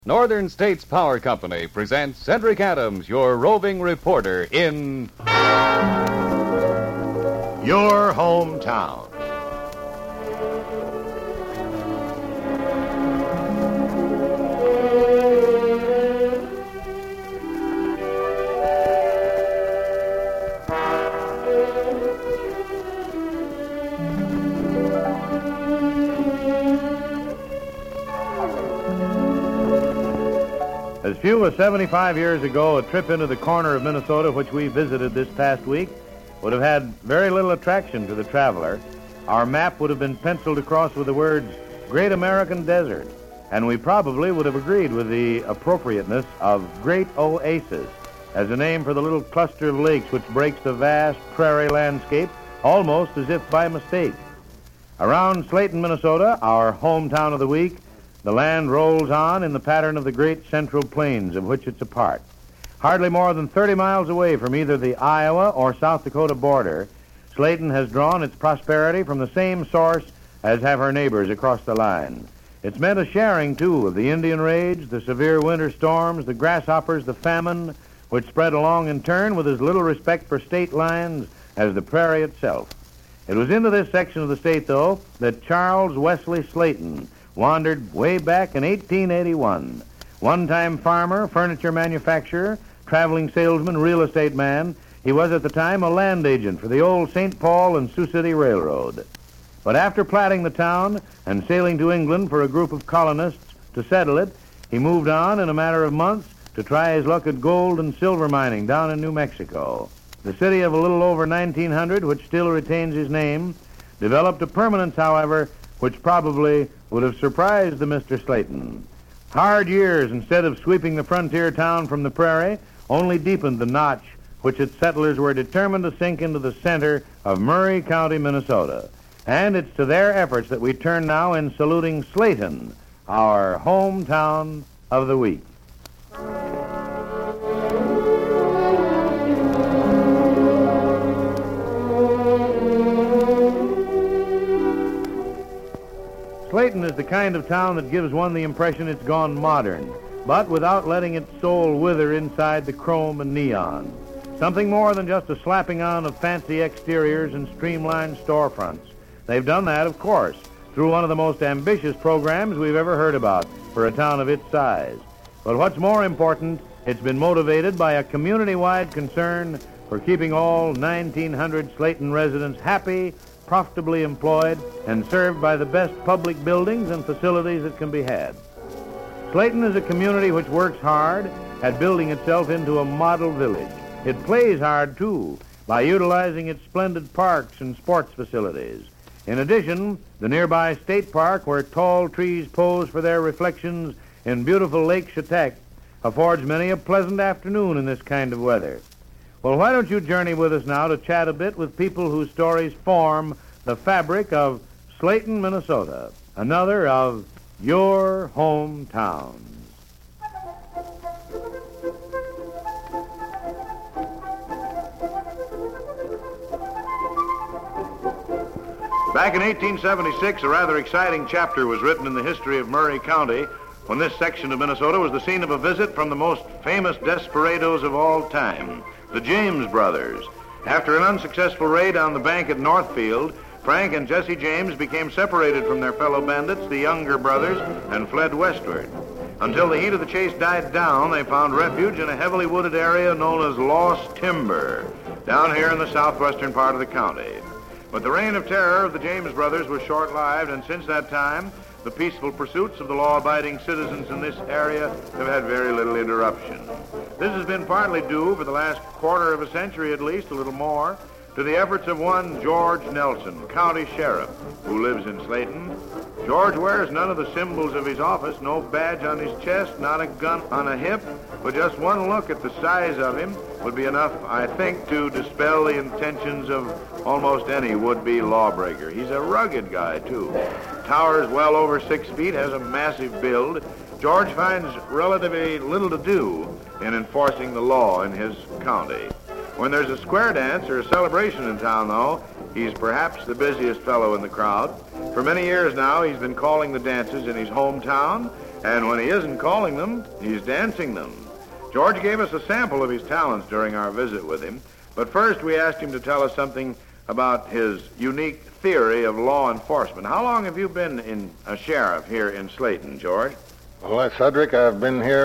Northern States Power Company presents Cedric Adams, your roving reporter in Your Hometown. As few as 75 years ago, a trip into the corner of Minnesota which we visited this past week would have had very little attraction to the traveler. Our map would have been penciled across with the words, Great American Desert, and we probably would have agreed with the appropriateness of Great Oasis as a name for the little cluster of lakes which breaks the vast prairie landscape almost as if by mistake. Around Slayton, Minnesota, our hometown of the week, the land rolls on in the pattern of the great central plains of which it's a part. Hardly more than 30 miles away from either the Iowa or South Dakota border, Slayton has drawn its prosperity from the same source as have her neighbors across the line. It's meant a sharing, too, of the Indian raids, the severe winter storms, the grasshoppers, the famine, which spread along in turn with as little respect for state lines as the prairie itself. It was into this section of the state, though, that Charles Wesley Slayton wandered way back in 1881. One-time farmer, furniture manufacturer, traveling salesman, real estate man, he was at the time a land agent for the old St. Paul and Sioux City Railroad. But after platting the town and sailing to England for a group of colonists to settle it, he moved on in a matter of months to try his luck at gold and silver mining down in New Mexico. The city of a little over 1900, which still retains his name, developed a permanence, however, which probably would have surprised the Mr. Slayton. Hard years, instead of sweeping the frontier town from the prairie, only deepened the notch which its settlers were determined to sink into the center of Murray County, Minnesota. And it's to their efforts that we turn now in saluting Slayton, our hometown of the week. Slayton is the kind of town that gives one the impression it's gone modern, but without letting its soul wither inside the chrome and neon. Something more than just a slapping on of fancy exteriors and streamlined storefronts. They've done that, of course, through one of the most ambitious programs we've ever heard about for a town of its size. But what's more important, it's been motivated by a community-wide concern for keeping all 1,900 Slayton residents happy, profitably employed, and served by the best public buildings and facilities that can be had. Slayton is a community which works hard at building itself into a model village. It plays hard, too, by utilizing its splendid parks and sports facilities. In addition, the nearby state park, where tall trees pose for their reflections in beautiful Lake Chetek, affords many a pleasant afternoon in this kind of weather. Well, why don't you journey with us now to chat a bit with people whose stories form the fabric of Slayton, Minnesota, another of your hometowns. Back in 1876, a rather exciting chapter was written in the history of Murray County when this section of Minnesota was the scene of a visit from the most famous desperados of all time, the James brothers. After an unsuccessful raid on the bank at Northfield, Frank and Jesse James became separated from their fellow bandits, the Younger brothers, and fled westward. Until the heat of the chase died down, they found refuge in a heavily wooded area known as Lost Timber, down here in the southwestern part of the county. But the reign of terror of the James brothers was short-lived, and since that time, the peaceful pursuits of the law-abiding citizens in this area have had very little interruption. This has been partly due, for the last quarter of a century at least, a little more, to the efforts of one George Nelson, county sheriff, who lives in Slayton. George wears none of the symbols of his office, no badge on his chest, not a gun on a hip, but just one look at the size of him would be enough, I think, to dispel the intentions of almost any would-be lawbreaker. He's a rugged guy, too. Towers well over 6 feet, has a massive build. George finds relatively little to do in enforcing the law in his county. When there's a square dance or a celebration in town, though, he's perhaps the busiest fellow in the crowd. For many years now, he's been calling the dances in his hometown, And when he isn't calling them, he's dancing them. George gave us a sample of his talents during our visit with him. But first, we asked him to tell us something about his unique theory of law enforcement. How long have you been a sheriff here in Slayton, George? Well, Cedric, I've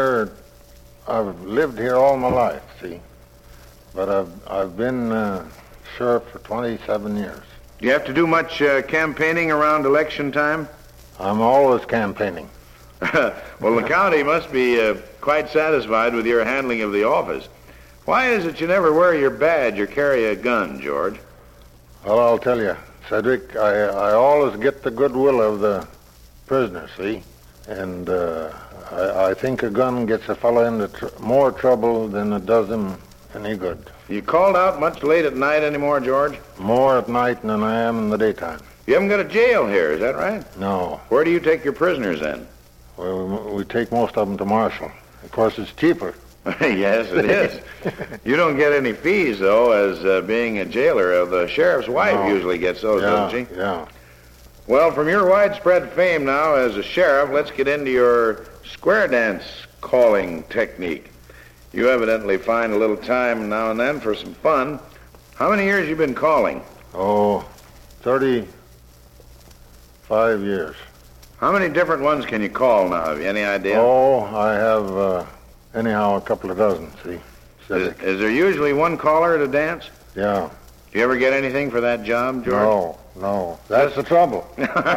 lived here all my life, see? But I've been sheriff for 27 years. Do you have to do much campaigning around election time? I'm always campaigning. Well, the county must be quite satisfied with your handling of the office. Why is it you never wear your badge or carry a gun, George? Well, I'll tell you, Cedric, I always get the goodwill of the prisoners, see? And I think a gun gets a fellow into more trouble than it does him any good. You called out much late at night anymore, George? More at night than I am in the daytime. You haven't got a jail here, is that right? No. Where do you take your prisoners then? Well, we take most of them to Marshall. Of course, it's cheaper. Yes, it is. You don't get any fees, though, as being a jailer. The sheriff's wife usually gets those, doesn't she? Yeah. Well, from your widespread fame now as a sheriff, let's get into your square dance calling technique. You evidently find a little time now and then for some fun. How many years you been calling? Oh, 35 years. How many different ones can you call now? Have you any idea? Oh, I have, anyhow, a couple of dozen, see? Is there usually one caller at a dance? Yeah. Do you ever get anything for that job, George? No. That's the trouble.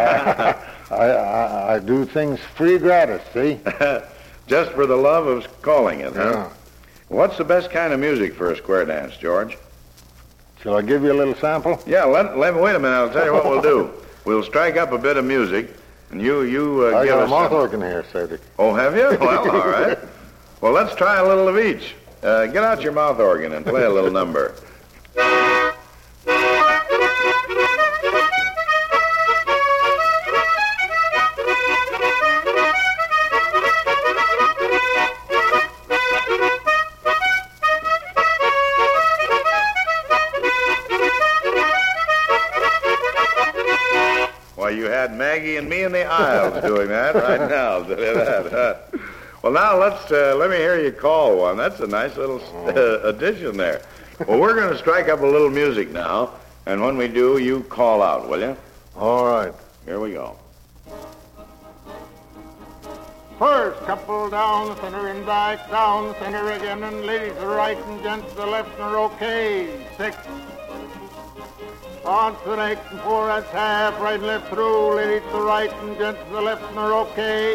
I do things free gratis, see? Just for the love of calling it, huh? Yeah. What's the best kind of music for a square dance, George? Shall I give you a little sample? Yeah, wait a minute. I'll tell you what we'll do. We'll strike up a bit of music, and you I give got a us mouth some. organ here, Cedric. Oh, have you? Well, all right. Well, let's try a little of each. Get out your mouth organ and play a little number. Why, you had Maggie and me in the aisles doing that right now. Well, now let me hear you call one. That's a nice little addition there. Well, we're going to strike up a little music now, and when we do, you call out, will you? All right. Here we go. First couple down the center and back, down the center again, and ladies to the right and gents to the left, and are okay. 6. On to the next, and 4, that's half, right and left through, ladies to the right and gents to the left, and are okay.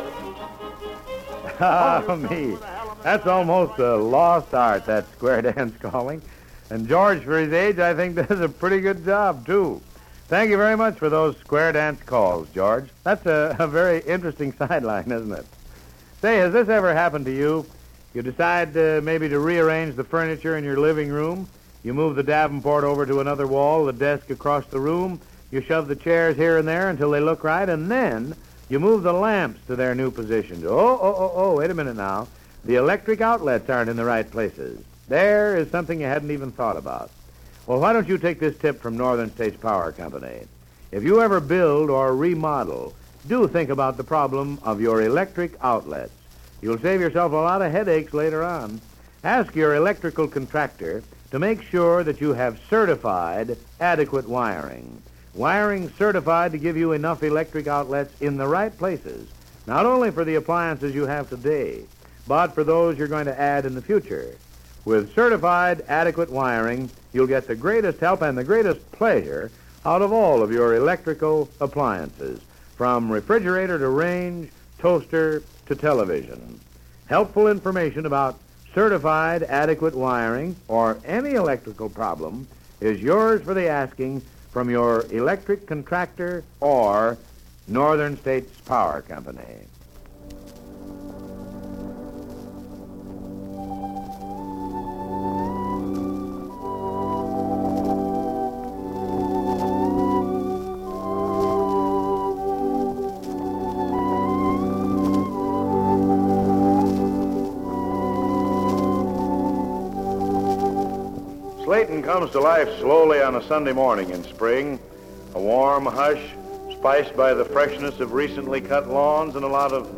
Me. That's almost a lost art, that square dance calling. And George, for his age, I think does a pretty good job, too. Thank you very much for those square dance calls, George. That's a very interesting sideline, isn't it? Say, has this ever happened to you? You decide maybe to rearrange the furniture in your living room. You move the Davenport over to another wall, the desk across the room. You shove the chairs here and there until they look right, and then you move the lamps to their new positions. Oh, wait a minute now. The electric outlets aren't in the right places. There is something you hadn't even thought about. Well, why don't you take this tip from Northern States Power Company? If you ever build or remodel, do think about the problem of your electric outlets. You'll save yourself a lot of headaches later on. Ask your electrical contractor to make sure that you have certified adequate wiring. Wiring certified to give you enough electric outlets in the right places, not only for the appliances you have today, but for those you're going to add in the future. With certified adequate wiring, you'll get the greatest help and the greatest pleasure out of all of your electrical appliances, from refrigerator to range, toaster to television. Helpful information about certified adequate wiring or any electrical problem is yours for the asking from your electric contractor or Northern States Power Company. Slayton comes to life slowly on a Sunday morning in spring. A warm hush, spiced by the freshness of recently cut lawns and a lot of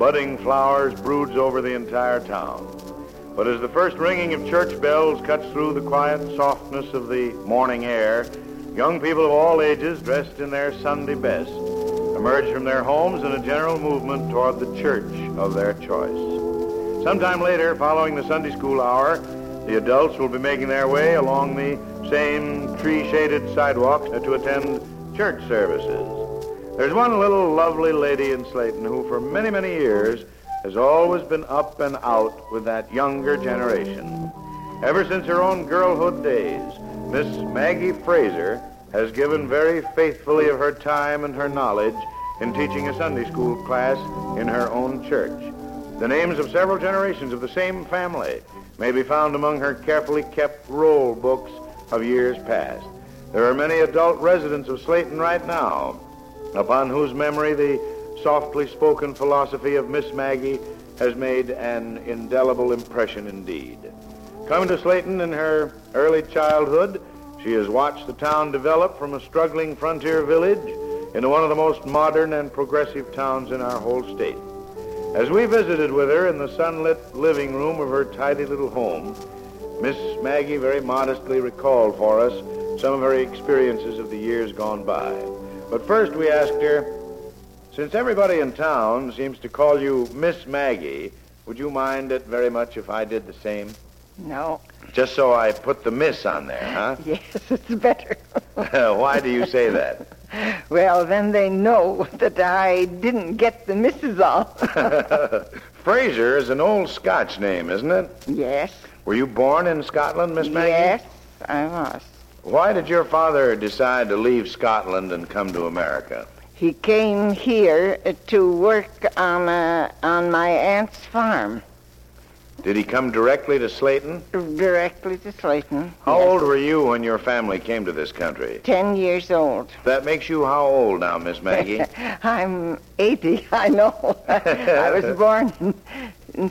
budding flowers broods over the entire town. But as the first ringing of church bells cuts through the quiet softness of the morning air, young people of all ages, dressed in their Sunday best, emerge from their homes in a general movement toward the church of their choice. Sometime later, following the Sunday school hour, the adults will be making their way along the same tree-shaded sidewalks to attend church services. There's one little lovely lady in Slayton who for many, many years has always been up and out with that younger generation. Ever since her own girlhood days, Miss Maggie Fraser has given very faithfully of her time and her knowledge in teaching a Sunday school class in her own church. The names of several generations of the same family may be found among her carefully kept roll books of years past. There are many adult residents of Slayton right now upon whose memory the softly spoken philosophy of Miss Maggie has made an indelible impression indeed. Coming to Slayton in her early childhood, she has watched the town develop from a struggling frontier village into one of the most modern and progressive towns in our whole state. As we visited with her in the sunlit living room of her tidy little home, Miss Maggie very modestly recalled for us some of her experiences of the years gone by. But first we asked her, since everybody in town seems to call you Miss Maggie, would you mind it very much if I did the same? No. Just so I put the miss on there, huh? Yes, it's better. Why do you say that? Well, then they know that I didn't get the misses on. Fraser is an old Scotch name, isn't it? Yes. Were you born in Scotland, Miss Maggie? Yes, I was. Why did your father decide to leave Scotland and come to America? He came here to work on my aunt's farm. Did he come directly to Slayton? Directly to Slayton. How yes. old were you when your family came to this country? 10 years old. That makes you how old now, Miss Maggie? I'm 80, I know. I was born in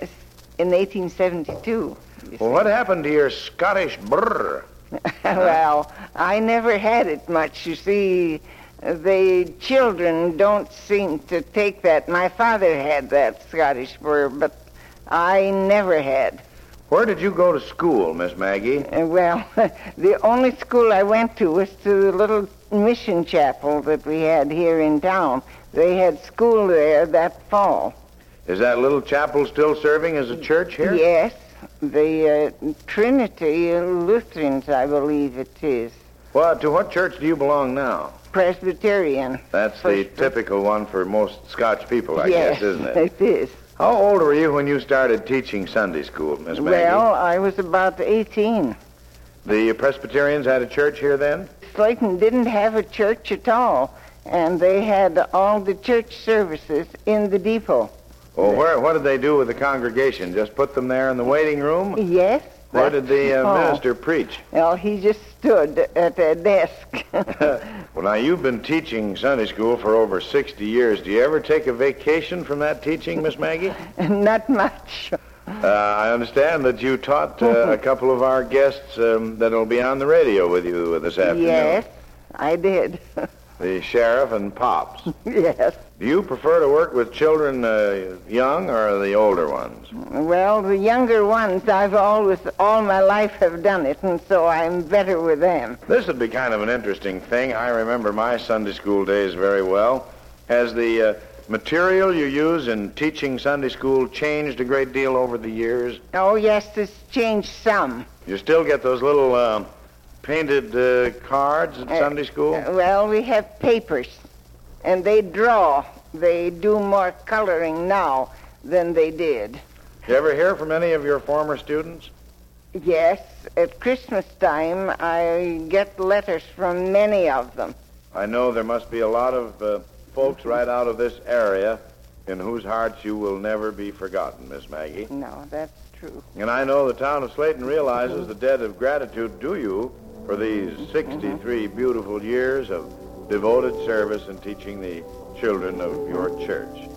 1872. Well, what happened to your Scottish brr? Well, I never had it much. You see, the children don't seem to take that. My father had that Scottish brr, but I never had. Where did you go to school, Miss Maggie? Well, the only school I went to was to the little mission chapel that we had here in town. They had school there that fall. Is that little chapel still serving as a church here? Yes, the Trinity Lutherans, I believe it is. Well, to what church do you belong now? Presbyterian. That's the typical one for most Scotch people, I guess, isn't it? Yes, it is. How old were you when you started teaching Sunday school, Miss Maggie? Well, I was about 18. The Presbyterians had a church here then? Slayton didn't have a church at all, and they had all the church services in the depot. Well, what did they do with the congregation? Just put them there in the waiting room? Yes. Where did the minister preach? Well, he just stood at a desk. Well, now, you've been teaching Sunday school for over 60 years. Do you ever take a vacation from that teaching, Miss Maggie? Not much. I understand that you taught a couple of our guests that'll be on the radio with you this afternoon. Yes, I did. The sheriff and Pops. Yes. Do you prefer to work with children young or the older ones? Well, the younger ones, I've always, all my life, have done it, and so I'm better with them. This would be kind of an interesting thing. I remember my Sunday school days very well. Has the material you use in teaching Sunday school changed a great deal over the years? Oh, yes, it's changed some. You still get those little painted cards at Sunday school? Well, we have papers, and they draw. They do more coloring now than they did. You ever hear from any of your former students? Yes, at Christmas time, I get letters from many of them. I know there must be a lot of folks right out of this area in whose hearts you will never be forgotten, Miss Maggie. No, that's true. And I know the town of Slayton realizes the debt of gratitude due you for these 63 beautiful years of devoted service in teaching the children of your church.